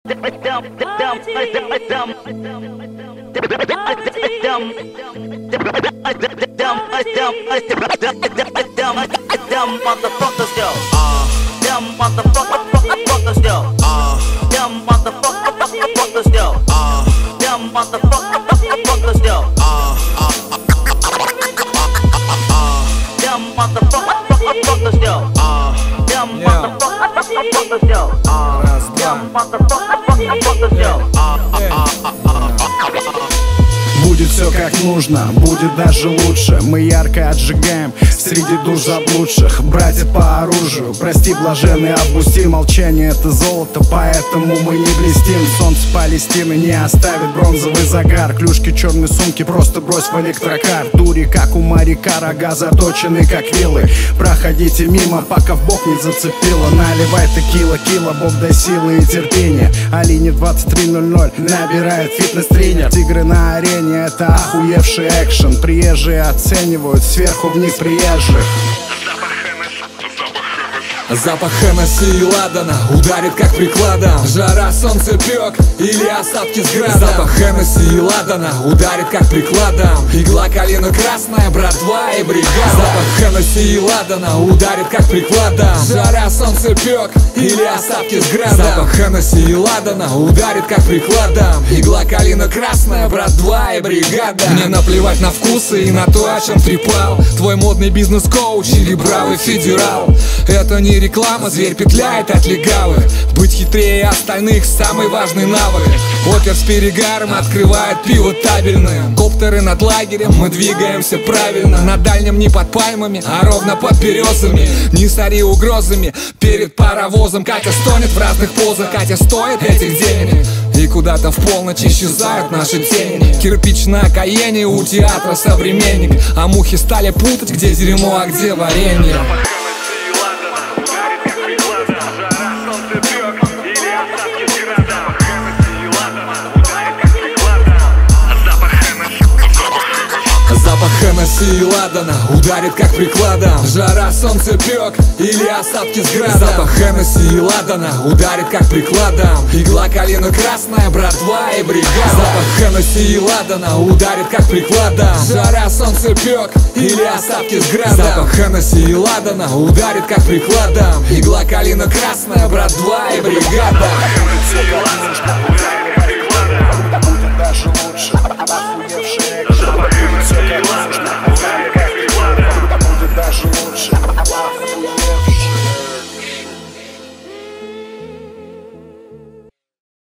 Будет все как нужно, будет даже лучше. Мы ярко отжигаем среди душ заблудших. Братья по оружию, прости, блаженный Августин. Молчание — это золото, поэтому мы не блестим. Солнце Палестины не оставит бронзовый загар. Клюшки черной сумки просто брось в электрокар. Дури, как у моряка, рога заточены, как вилы. Проходите мимо, пока в бок не зацепило. Наливай текила, кило, Бог дай силы и терпения. Алине 23:00 набирает фитнес-тренер. Тигры на арене — это охуевший экшен. Приезжие оценивают сверху вниз приезжих. Запах Хеннесси и ладана ударит как прикладом. Жара, солнцепек или осадки с градом. Запах Хеннесси и ладана ударит как прикладом. Игла калина-красная, братва и бригада. Запах Хеннесси и ладана ударит как прикладом. Жара, солнцепек или осадки с градом. Запах Хеннесси и ладана ударит как прикладом. Игла калина-красная, братва и бригада. Мне наплевать на вкусы и на то, о чем трепал твой модный бизнес-коуч или бравый федерал. Это не реклама, зверь петляет от легавых. Быть хитрее остальных — самый важный навык. Опер с перегаром открывает пиво табельное. Коптеры над лагерем, мы двигаемся правильно. На дальнем не под пальмами, а ровно под березами. Не сори угрозами перед паровозом. Катя стонет в разных позах, Катя стоит этих денег. И куда-то в полночь исчезают наши тени. Кирпич на Каене, у театра современник. А мухи стали путать, где дерьмо, а где варенье. Запах Хеннесси и ладана ударит как прикладом. Жара, солнцепек или осадки с градом. Запах Хеннесси и ладана ударит как прикладом. Игла калина-красная, братва и бригада. Запах Хеннесси и ладана ударит как прикладом. Жара, солнцепек или осадки с градом. Запах Хеннесси и ладана ударит как прикладом. Игла калина-красная, братва и бригада.